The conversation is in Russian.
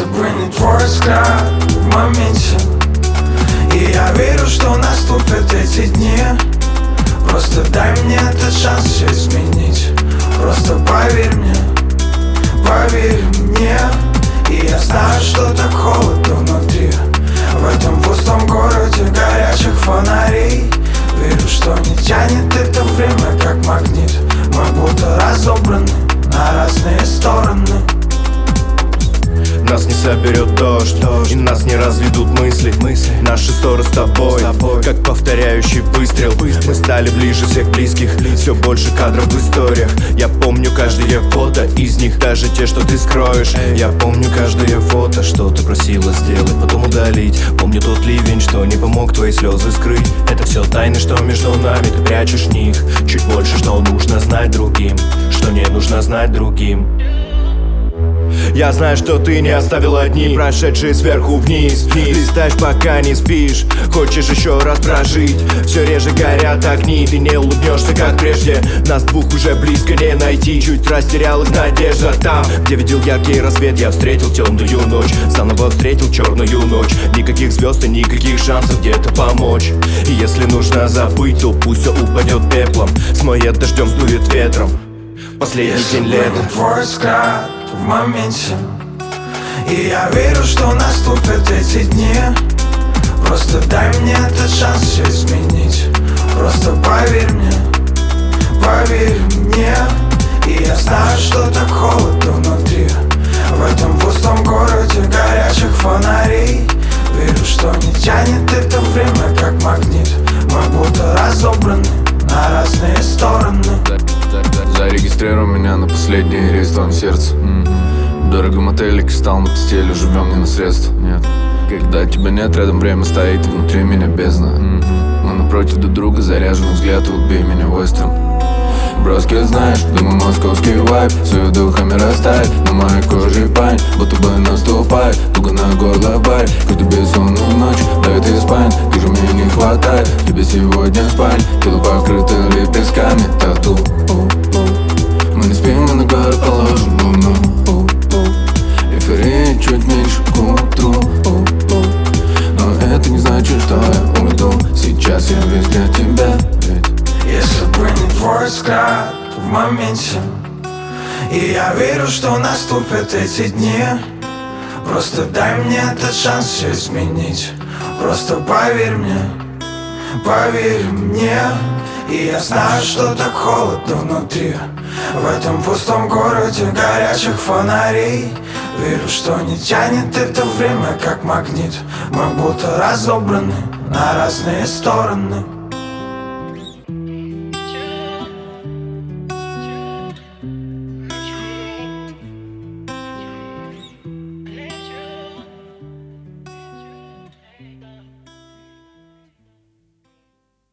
бы не твой взгляд в моменте. И я верю, что наступят эти дни. Просто дай мне этот шанс все изменить. Просто поверь мне, поверь мне. И я знаю, что так холодно внутри, в этом пустом городе горячих фонарей. Верю, что не тянет это время как магнит. Мы будто разобраны на разные стороны. Нас не соберет дождь, и нас не разведут мысли. Наши ссоры с тобой, как повторяющий выстрел. Мы стали ближе всех близких, все больше кадров в историях. Я помню каждое фото из них, даже те, что ты скроешь. Я помню каждое фото, что ты просила сделать, потом удалить. Помню тот ливень, что не помог твои слезы скрыть. Это все тайны, что между нами, ты прячешь в них. Чуть больше, что нужно знать другим, что не нужно знать другим. Я знаю, что ты не оставила дни, прошедшие сверху вниз. Листаешь, пока не спишь, хочешь еще раз прожить. Все реже горят огни, ты не улыбнешься, как прежде. Нас двух уже близко не найти. Чуть растерялась надежда там, где видел яркий рассвет. Я встретил темную ночь, заново встретил черную ночь. Никаких звезд и никаких шансов где-то помочь. И если нужно забыть, то пусть все упадет пеплом, смоет дождем, сдует ветром. Последний день лета. Твой взгляд в моменте. И я верю, что наступят эти дни. Просто дай мне этот шанс все изменить. Просто поверь мне, поверь мне. И я знаю, что так холодно внутри, в этом пустом городе горячих фонарей. Верю, что не тянет это время как магнит. Мы будто разобраны на разные стороны. Зарегистрируй меня на последний рейс в твоем сердце. В дорогом отелике стал на постели, живем не на средства. Нет. Когда тебя нет, рядом время стоит, и внутри меня бездна. Мы напротив друг друга, заряженный взгляд, и убей меня вестерн. Броски, знаешь, думаю, московский вайб с духами растает на моей коже пань, будто бы наступает туго на горло в баре. Каждую бессонную ночь давит из спайн, как же мне не хватает тебя сегодня в спальне. Тело покрыто лепестками тату. Мы не спим, мы на горы положим луну. Эйфория чуть меньше к утру. Но это не значит, что я уйду. Сейчас я весь для тебя, ведь если бы не твой взгляд в моменте. И я верю, что наступят эти дни. Просто дай мне этот шанс все изменить. Просто поверь мне, поверь мне. И я знаю, что так холодно внутри, в этом пустом городе горячих фонарей. Верю, что не тянет это время как магнит. Мы будто разобраны на разные стороны.